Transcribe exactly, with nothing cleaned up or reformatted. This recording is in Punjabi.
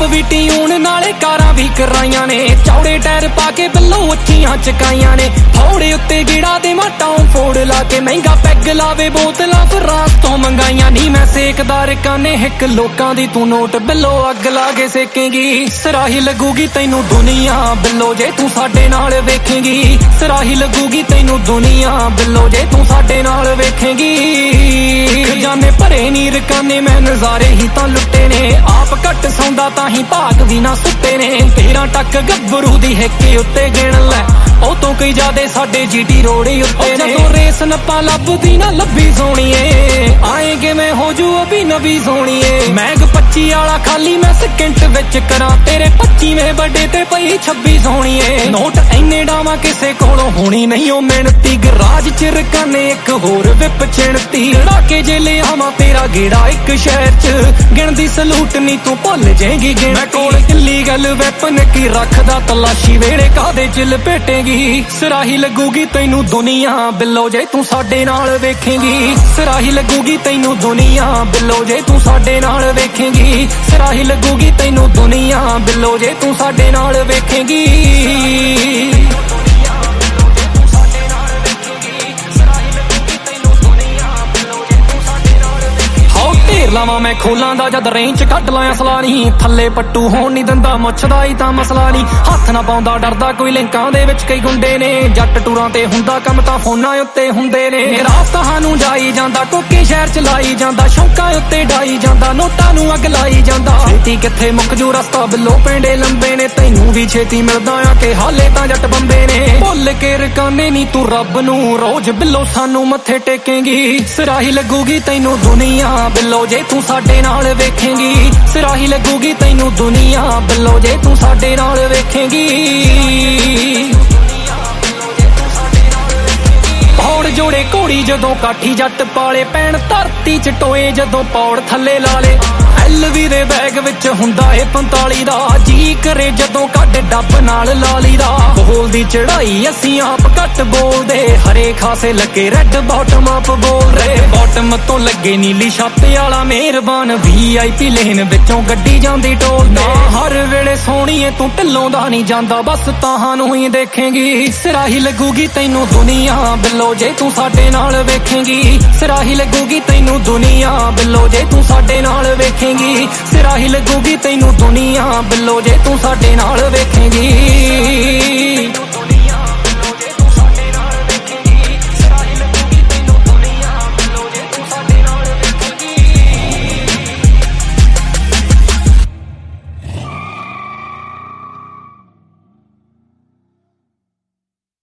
ਆਪ ਵੀ ਟਿਊਨ ਨਾਲੇ ਕਾਰਾਂ ਵੀ ਕਰਾਈਆਂ ਨੇ, ਚੌੜੇ ਟਾਇਰ ਪਾ ਕੇ ਬਿੱਲੋ ਉੱਚੀਆਂ ਚਕਾਈਆਂ ਨੇ। ਫੌੜੇ ਉੱਤੇ ਗੇੜਾ ਦੇ ਮਾਟਾਂ ਫੋੜ ਲਾ ਕੇ, ਮਹਿੰਗਾ ਪੈਗ ਲਾਵੇ ਬੋਤਲਾਂ ਫਰਾਂਸ ਤੋਂ ਮੰਗਾਈਆਂ। ਨੀ ਮੈਂ ਸੇਕਦਾਰ ਕਾਨੇ ਹਿੱਕ ਲੋਕਾਂ ਦੀ, ਤੂੰ ਨੋਟ ਬਿੱਲੋ ਅੱਗ ਲਾ ਕੇ ਸੇਕੇਂਗੀ। ਸਰਾਹੀ ਲੱਗੂਗੀ ਤੈਨੂੰ ਦੁਨੀਆ ਬਿੱਲੋ ਜੇ ਤੂੰ ਸਾਡੇ ਨਾਲ ਵੇਖੇਂਗੀ। ਸਰਾਹੀ ਲੱਗੂਗੀ ਤੈਨੂੰ ਦੁਨੀਆ ਬਿੱਲੋ ਜੇ ਤੂੰ ਸਾਡੇ ਨਾਲ ਵੇਖੇਂਗੀ। ਖਜ਼ਾਨੇ ਭਰੇ ਨੀ ਰਕਾਨੇ ਮੈਂ ਨਜ਼ਾਰੇ ਹੀ ਤਾਂ ਲੁੱਟੇ ਨੇ, ਆਪ ਘੱਟ ਸੌਂਦਾ ਤਾਂ ਹੀ ਭਾਗ ਵੀ ਨਾ ਸੁੱਤੇ ਨੇ। ਤੇਰਾਂ ਟੱਕ ਗੱਭਰੂ ਦੀ ਹਿੱਕੇ ਉੱਤੇ ਗਿਣ ਲੈ, ਉਹ ਤੋਂ ਕਈ ਜ਼ਿਆਦੇ ਸਾਡੇ ਜੀਟੀ ਰੋੜੇ ਉੱਤੇ ਨੇ। ਜਦੋਂ ਰੇਸ ਨੱਪਾ ਲੱਭਦੀ ਨਾ ਲੱਭੀ ਸੋਣੀਏ, ਆਏ ਕਿਵੇਂ ਹੋ ਜੂ ਅਭੀ ਨਵੀਂ ਸੋਣੀਏ। ਮੈਗ ਪੱਚੀ ਵਾਲਾ ਖਾਲੀ ਮੈਂ ਸਕਿੰਟ ਵਿੱਚ ਕਰਾਂ, ਤੇਰੇ ਪੱਚੀਵੇਂ ਬਰਥਡੇ ਤੇ ਪਈ ਛੱਬੀ ਸੋਣੀਏ। ਨੋਟ ਇੰਨੇ ਡਾਵਾਂ ਕਿਸੇ ਕੋਲੋਂ ਹੋਣੀ ਨਹੀਂ ਉਹ ਮਿਹਨਤੀ, ਗਰਾਜ ਚ ਰਕਾਨੇ ਇੱਕ ਹੋਰ ਵਿਪ ਛਿਣਤੀ। ਲੜਾ ਕੇ ਜੇ ਲੈ ਆਵਾਂ ਤੇਰਾ ਗੇੜਾ ਇੱਕ ਸ਼ਹਿਰ ਚ, ਗਿਣਦੀ ਸਲੂਟ ਨੀ ਤੂੰ ਭੁੱਲ ਜਾਏਗੀ ਗਿਣਤੀ। ਮੈਂ ਕੋਲ ਕਿੱਲੀ ਗੱਲ ਵੈਪਨ ਕੀ ਰੱਖਦਾ, ਤਲਾਸ਼ੀ ਵੇਲੇ ਕਾਦੇ ਚ ਲਪੇਟੇਗੀ। ਸਰਾਹੀ ਲੱਗੂਗੀ ਤੈਨੂੰ ਦੁਨੀਆ ਬਿੱਲੋ ਜੇ ਤੂੰ ਸਾਡੇ ਨਾਲ ਵੇਖੇਂਗੀ। ਸਰਾਹੀ ਲੱਗੂਗੀ ਤੈਨੂੰ ਦੁਨੀਆ ਬਿੱਲੋ ਜੇ ਤੂੰ ਸਾਡੇ ਨਾਲ ਵੇਖੇਂਗੀ। ਸਰਾਹੀ ਲੱਗੂਗੀ ਤੈਨੂੰ ਦੁਨੀਆ ਬਿੱਲੋ ਜੇ ਤੂੰ ਸਾਡੇ ਨਾਲ ਵੇਖੇਂਗੀ। ਲਾਵਾਂ ਮੈਂ ਖੋਲਾਂ ਦਾ ਜਦ ਰੇਂਜ ਕੱਢ ਲਾਇਆ ਸਲਾਨੀ, ਥੱਲੇ ਪੱਟੂ ਹੋਣ ਨਹੀਂ ਦਿੰਦਾ ਮੁੱਛਦਾ ਹੀ ਤਾਂ ਮਸਲਾ ਨਹੀਂ। ਹੱਥ ਨਾ ਪਾਉਂਦਾ ਡਰਦਾ ਕੋਈ ਲਿੰਕਾਂ ਦੇ ਵਿੱਚ ਕਈ ਗੁੰਡੇ ਨੇ, ਜੱਟ ਟੂਰਾਂ ਤੇ ਹੁੰਦਾ ਕੰਮ ਤਾਂ ਫੋਨਾਂ ਉੱਤੇ ਹੁੰਦੇ ਨੇ। ਰਾਸਤਾ ਨੂੰ ਜਾਈ ਜਾਂਦਾ ਟੋਕੇ ਸ਼ਹਿਰ ਚ ਲਾਈ ਜਾਂਦਾ, ਸ਼ੌਂਕਾਂ ਉੱਤੇ ਡਾਈ ਜਾਂਦਾ ਨੋਟਾਂ ਨੂੰ ਅੱਗ ਲਾਈ ਜਾਂਦਾ। ਛੇਤੀ ਕਿੱਥੇ ਮੁੱਕ ਜੂ ਰਸਤਾ ਬਿੱਲੋ ਪੈਂਡੇ ਲੰਬੇ ਨੇ, ਤੈਨੂੰ ਵੀ ਛੇਤੀ ਮਿਲਦਾ ਆ ਕਿ ਹਾਲੇ ਤਾਂ ਜੱਟ ਬੰਬੇ ਨੇ। ਭੁੱਲ ਕੇ ਰਕਾਨੇ ਨੀ ਤੂੰ ਰੱਬ ਨੂੰ ਰੋਜ਼ ਬਿੱਲੋ ਸਾਨੂੰ ਮੱਥੇ ਟੇਕੇਂਗੀ। ਸਰਾਹੀ ਲੱਗੂਗੀ ਤੈਨੂੰ ਦੁਨੀਆ ਬਿੱਲੋ ਜੇ ਤੂੰ ਸਾਡੇ ਨਾਲ ਵੇਖੇਂਗੀ। ਸਰਾਹੀ ਲੱਗੂਗੀ ਤੈਨੂੰ ਦੁਨੀਆ ਬਿੱਲੋ ਜੇ ਤੂੰ ਸਾਡੇ ਨਾਲ ਵੇਖੇਂਗੀ। ਪੌੜ ਜੋੜੇ ਘੋੜੀ ਜਦੋਂ ਕਾਠੀ ਜੱਟ ਪਾਲੇ, ਪੈਣ ਧਰਤੀ ਚ ਟੋਏ ਜਦੋਂ ਪੌੜ ਥੱਲੇ ਲਾ ਲੇ। ਐਲਵੀ ਦੇ ਬੈਗ ਵਿੱਚ ਹੁੰਦਾ ਏ ਪੰਤਾਲੀ ਦਾ, ਜੀ ਕਰੇ ਜਦੋਂ ਕੱਢ ਡੱਬ ਨਾਲ ਲਾਲੀ ਦਾ। ਬੋਲਦੀ ਚੜਾਈ ਅਸੀਂ ਆਪ ਘੱਟ ਬੋਲਦੇ, ਹਰੇ ਖਾਸੇ ਲੱਗੇ ਰੈੱਡ ਬਾਟਮ ਆਪ ਬੋਲ ਰਹੇ। ਬਾਟਮ ਤੋਂ ਲੱਗੇ ਨੀਲੀ ਛੱਤ ਵਾਲਾ ਮਿਹਰਬਾਨ, ਵੀ ਆਈ ਪੀ ਲੇਨ ਵਿੱਚੋਂ ਗੱਡੀ ਜਾਂਦੀ ਟੋਲ ਤੇ। ਹਰ ਵੇਲੇ ਸੋਹਣੀਏ ਤੂੰ ਢਿੱਲੋਂ ਦਾ ਨਹੀਂ ਜਾਂਦਾ, ਬਸ ਤਾਹਾਂ ਨੂੰ ਹੀ ਦੇਖੇਂਗੀ। ਸਰਾਹੀ ਲੱਗੂਗੀ ਤੈਨੂੰ ਦੁਨੀਆ ਬਿੱਲੋ ਜੇ ਤੂੰ ਸਾਡੇ ਨਾਲ ਵੇਖੇਂਗੀ। ਸਰਾਹੀ ਲੱਗੂਗੀ ਤੈਨੂੰ ਦੁਨੀਆ ਬਿੱਲੋ ਜੇ ਤੂੰ ਸਾਡੇ ਨਾਲ ਵੇਖੇਂਗੀ। ਸਰਾਹੀ ਲੱਗੂਗੀ ਤੈਨੂੰ ਦੁਨੀਆ ਬਿੱਲੋ ਜੇ ਤੂੰ ਸਾਡੇ ਨਾਲ ਵੇਖੇਂਗੀ।